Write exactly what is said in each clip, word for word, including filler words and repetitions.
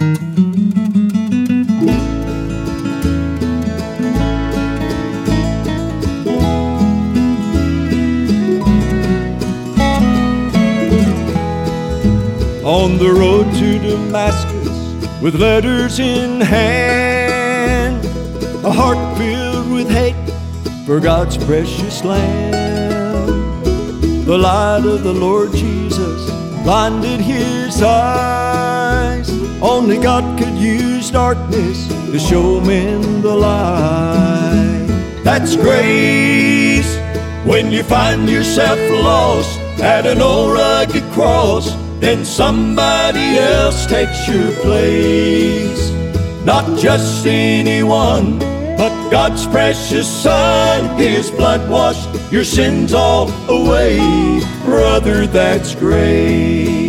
On the road to Damascus, with letters in hand, a heart filled with hate for God's precious land. The light of the Lord Jesus blinded his eyes. Only God could use darkness to show men the light. That's grace, when you find yourself lost at an old rugged cross, then somebody else takes your place. Not just anyone, but God's precious Son. His blood washed your sins all away. Brother, that's grace.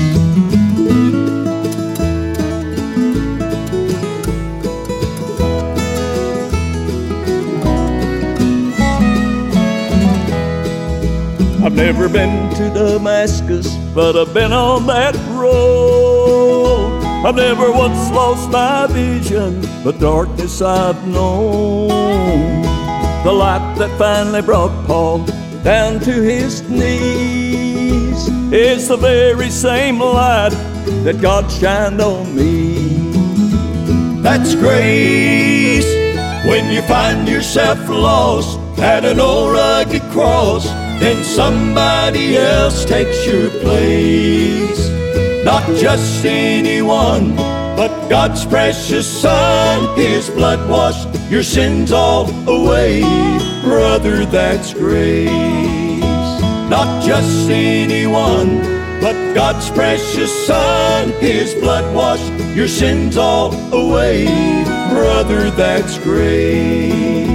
I've never been to Damascus, but I've been on that road. I've never once lost my vision, but darkness I've known. The light that finally brought Paul down to his knees is the very same light that God shined on me. That's grace, when you find yourself lost at an old rugged cross, then somebody else takes your place. Not just anyone, but God's precious Son. His blood washed your sins all away. Brother, that's grace. Not just anyone, but God's precious Son. His blood washed your sins all away. Brother, that's grace.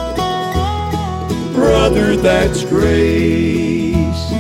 Brother, that's grace.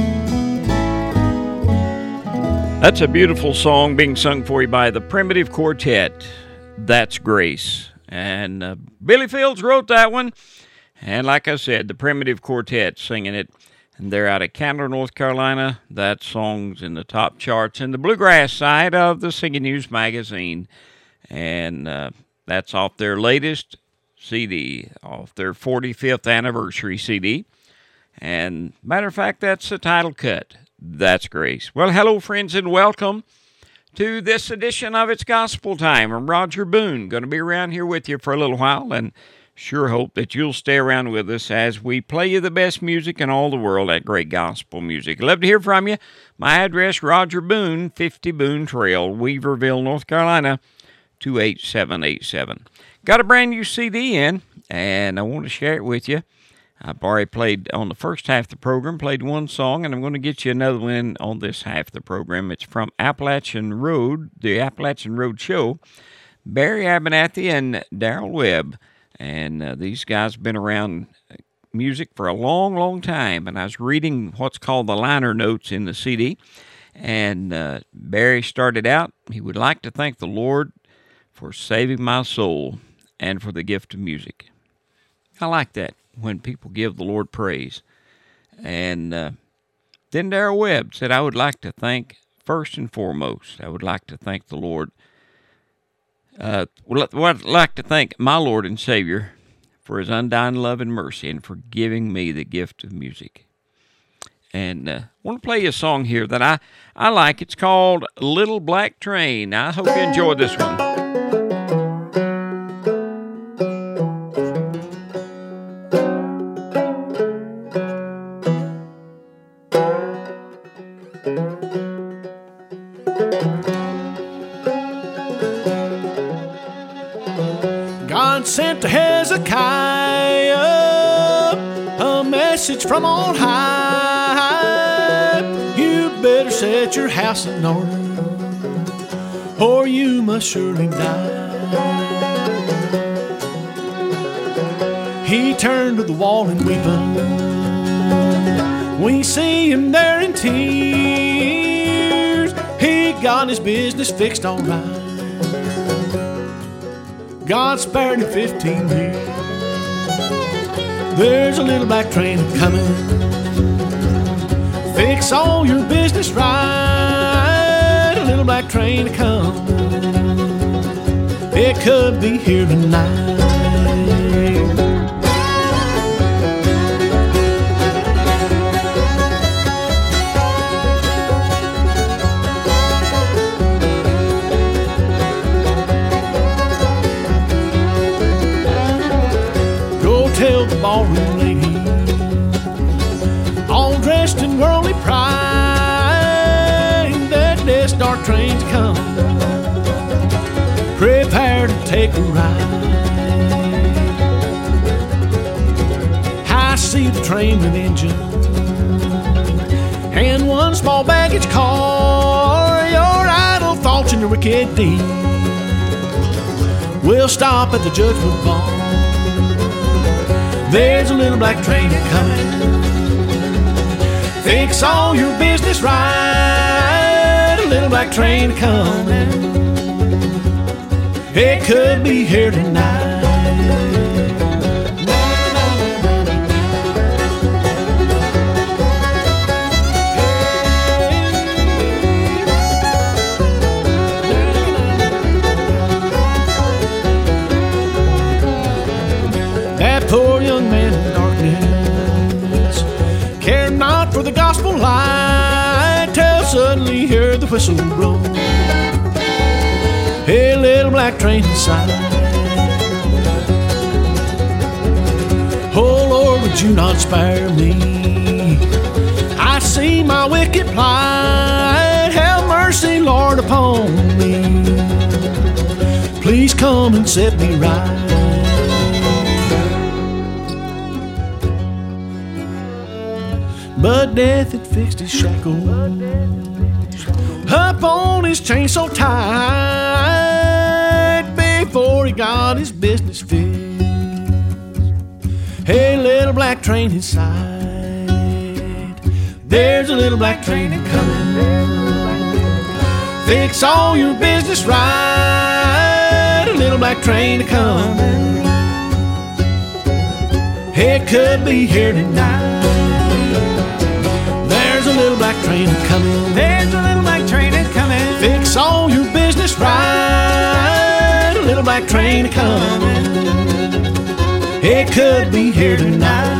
That's a beautiful song being sung for you by the Primitive Quartet. That's Grace. And uh, Billy Fields wrote that one. And like I said, the Primitive Quartet singing it. And they're out of Candler, North Carolina. That song's in the top charts in the bluegrass side of the Singing News magazine. And uh, that's off their latest C D, off their forty-fifth anniversary C D. And matter of fact, that's the title cut. That's Grace. Well, hello, friends, and welcome to this edition of It's Gospel Time. I'm Roger Boone, going to be around here with you for a little while, and sure hope that you'll stay around with us as we play you the best music in all the world, that great gospel music. Love to hear from you. My address, Roger Boone, fifty Boone Trail, Weaverville, North Carolina, two eight seven eight seven. Got a brand new C D in, and I want to share it with you. I've already played on the first half of the program, played one song, and I'm going to get you another one on this half of the program. It's from Appalachian Road, the Appalachian Road Show, Barry Abernathy and Darrell Webb. And uh, these guys have been around music for a long, long time. And I was reading what's called the liner notes in the C D. And uh, Barry started out, he would like to thank the Lord for saving my soul and for the gift of music. I like that, when people give the Lord praise. And uh, then Darrell Webb said, I would like to thank, first and foremost, I would like to thank the Lord. Uh, would like to thank my Lord and Savior for his undying love and mercy and for giving me the gift of music. And uh, I want to play you a song here that I, I like. It's called Little Black Train. I hope you enjoyed this one. God sent to Hezekiah a message from on high. You better set your house in order, or you must surely die. He turned to the wall and weeping. We see him there in tears. He got his business fixed all right. God spared him fifteen years. There's a little black train coming. Fix all your business right. A little black train coming. it could be here tonight. Go tell the ballroom lady, all dressed in worldly pride, that this dark train's come. Prepare to take a ride. I see the train with engine and one small baggage car. Your idle thoughts and your wicked deeds will stop at the judgment bar. There's a little black train coming. Fix all your business right. A little black train coming. It could be here tonight. That poor young man in darkness cared not for the gospel light, till suddenly he heard the whistle blow. Hey, little black train inside. Oh Lord, would you not spare me? I see my wicked plight. Have mercy, Lord, upon me. Please come and set me right. But death had fixed his shackles up on his chain so tight before he got his business fixed. Hey, little black train inside. There's a little black train coming. Fix all your business right. A little black train coming. It could be here tonight. There's a little black train coming. There's a little black train coming. Fix all your business right. A little black train coming. It could be here tonight.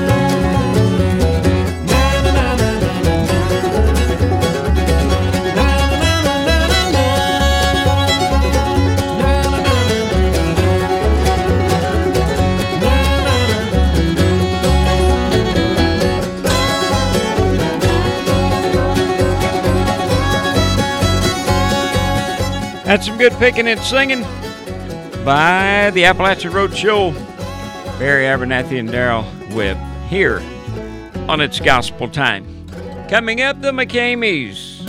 That's some good picking and singing by the Appalachian Road Show. Barry Abernathy and Darrell Webb here on It's Gospel Time. Coming up, the McCameys.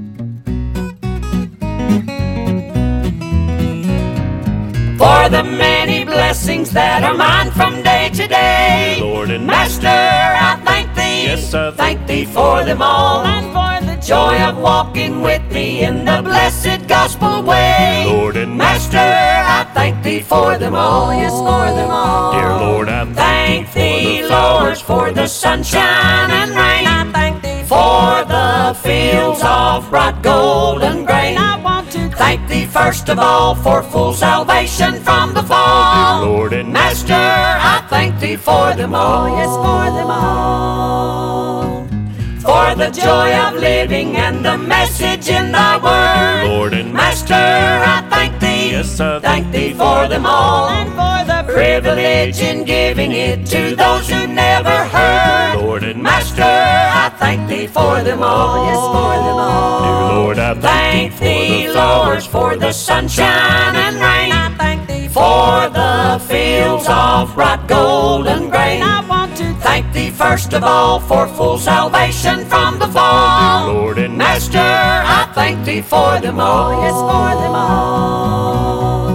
For the many blessings that are mine from day to day, Lord and Master, I thank Thee. Yes, I thank Thee for them all, and for the joy of walking with Thee in the blessed gospel way. Lord and Master, I thank Thee for them all. Yes, for them all. Dear Lord, I thank thank Thee, for the Lord, flowers, for the sunshine and rain. I thank Thee For the fields of bright golden grain. I want to thank Thee first of all for full salvation from the fall. Dear Lord and Master, I thank Thee for them all. yes, for them all. For the joy of living and the message in Thy word. Lord and Master, I thank Thee. Yes, I thank Thee for them all. And for the Privilege in giving it to those who never heard. Lord and Master, I thank Thee for them all. Yes, for them all. Dear Lord, I Thank Thee, for the Lord, flowers, for the sunshine and rain. I thank Thee For the fields of bright golden grain. I want to Thank Thee first of all for full salvation from the fall. Dear Lord and Master, I thank Thee for them all. yes, for them all.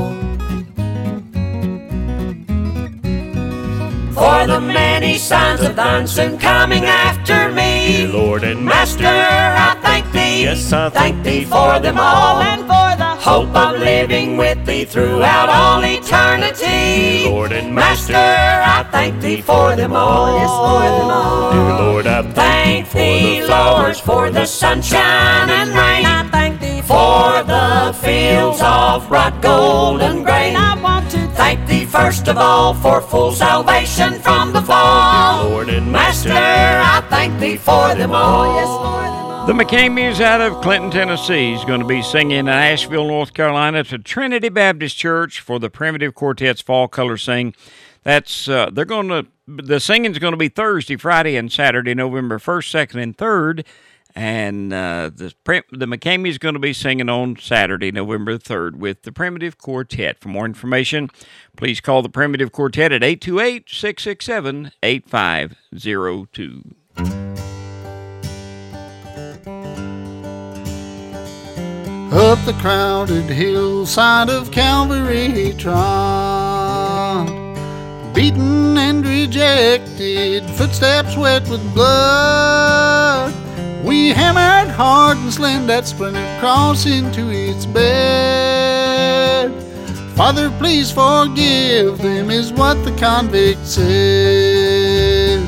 For the many signs of Thine soon coming after me. Dear Lord and Master, I thank Thee. Yes, I thank Thee for them all. And for the Hope of living with Thee throughout all eternity. Dear Lord and Master, I thank Thee for them all. Yes, for them all. Dear Lord, I Thank Thee, for the Lord, flowers, for the sunshine and rain. I thank Thee For the fields of bright golden grain. I first of all for full salvation from the fall. Lord and Master, Master, I thank thee for them all. Yes, for them all. The McCameys out of Clinton, Tennessee is going to be singing in Asheville, North Carolina to Trinity Baptist Church for the Primitive Quartet's Fall Color Sing. That's uh, they're going to the singing's going to be Thursday, Friday, and Saturday, November first, second, and third. And uh, the the McCameys going to be singing on Saturday, November third, with the Primitive Quartet. For more information, please call the Primitive Quartet at eight two eight, six six seven, eight five zero two. Up the crowded hillside of Calvary trod, beaten and rejected, footsteps wet with blood. We hammered hard and slammed that splintered cross into its bed. Father, please forgive them, is what the convict said.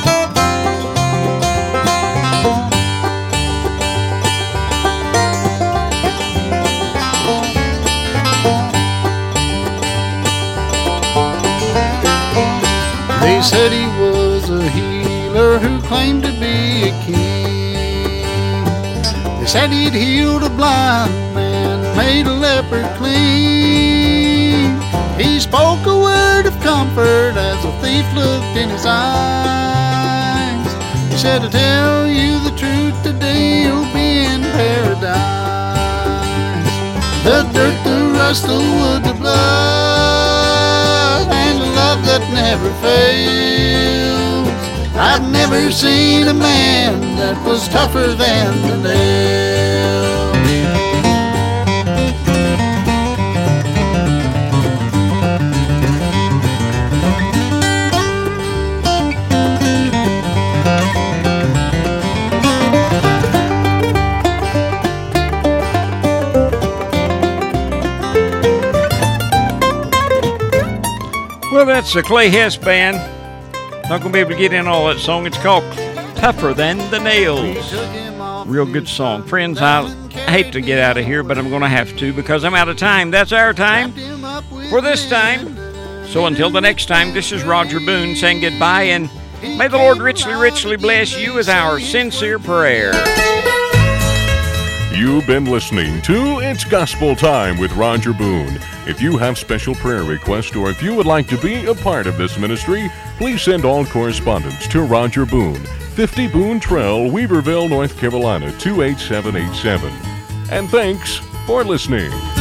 They said he was a healer who claimed to be a king. They said he'd healed a blind man, made a leper clean. He spoke a word of comfort as a thief looked in his eyes. He said, I tell you the truth, today you'll be in paradise. The dirt, the rust, the wood, the blood, and the love that never fails. I've never seen a man that was tougher than the nail. Well, that's the Clay Hess Band. Not going to be able to get in all that song. It's called Tougher Than the Nails. Real good song. Friends, I hate to get out of here, but I'm going to have to because I'm out of time. That's our time for this time. So until the next time, this is Roger Boone saying goodbye, and may the Lord richly, richly bless you is our sincere prayer. You've been listening to It's Gospel Time with Roger Boone. If you have special prayer requests or if you would like to be a part of this ministry, please send all correspondence to Roger Boone, fifty Boone Trail, Weaverville, North Carolina, two eight seven eight seven. And thanks for listening.